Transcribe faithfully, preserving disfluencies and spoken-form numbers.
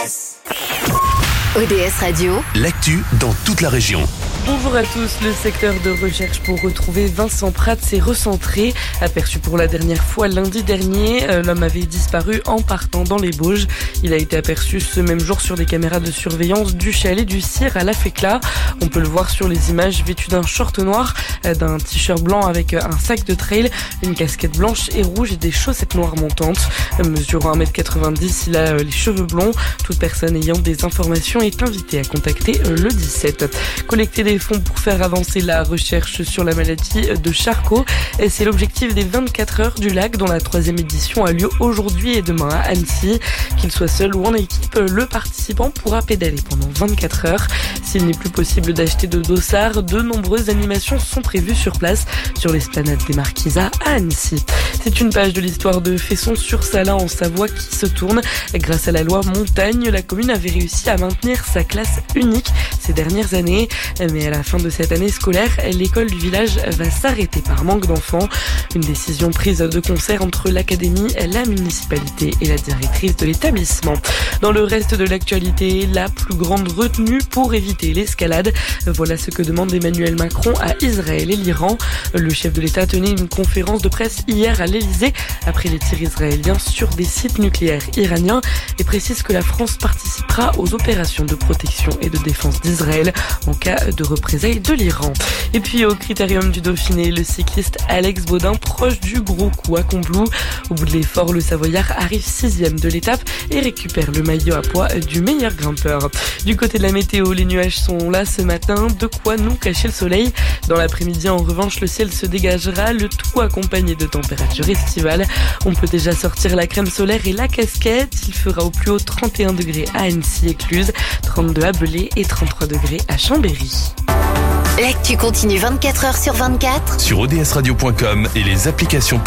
S. O D S Radio, l'actu dans toute la région. Bonjour à tous, le secteur de recherche pour retrouver Vincent Prat s'est recentré. Aperçu pour la dernière fois lundi dernier, l'homme avait disparu en partant dans les Bauges. Il a été aperçu ce même jour sur des caméras de surveillance du chalet du Cire à La Fécla. On peut le voir sur les images vêtu d'un short noir, d'un t-shirt blanc avec un sac de trail, une casquette blanche et rouge et des chaussettes noires montantes. Mesurant un mètre quatre-vingt-dix, il a les cheveux blonds. Toute personne ayant des informations est invitée à contacter le dix-sept. Collecter des fonds pour faire avancer la recherche sur la maladie de Charcot. Et c'est l'objectif des vingt-quatre heures du lac dont la troisième édition a lieu aujourd'hui et demain à Annecy. Qu'il soit seul ou en équipe, le participant pourra pédaler pendant vingt-quatre heures. S'il n'est plus possible d'acheter de dossard, de nombreuses animations sont prévues sur place sur l'esplanade des Marquisas à Annecy. C'est une page de l'histoire de Fesson-sur-Salins en Savoie qui se tourne. Grâce à la loi Montagne, la commune avait réussi à maintenir sa classe unique ces dernières années. Mais à la fin de cette année scolaire, l'école du village va s'arrêter par manque d'enfants. Une décision prise de concert entre l'académie, la municipalité et la directrice de l'établissement. Dans le reste de l'actualité, la plus grande retenue pour éviter l'escalade. Voilà ce que demande Emmanuel Macron à Israël et l'Iran. Le chef de l'État tenait une conférence de presse hier à l'Elysée après les tirs israéliens sur des sites nucléaires iraniens et précise que la France participera aux opérations de protection et de défense d'Israël en cas de représailles de l'Iran. Et puis au critérium du Dauphiné, le cycliste Alex Baudin proche du gros coup à Combloux. Au bout de l'effort, le Savoyard arrive sixième de l'étape et récupère le maillot à pois du meilleur grimpeur. Du côté de la météo, les nuages sont là ce matin, de quoi nous cacher le soleil. Dans l'après-midi, en revanche, le ciel se dégagera, le tout accompagné de températures estivales. On peut déjà sortir la crème solaire et la casquette. Il fera au plus haut trente et un degrés à Annecy-Écluse, trente-deux à Belay et trente-trois degrés à Chambéry. L'actu continue vingt-quatre heures sur vingt-quatre sur o d s radio point com et les applications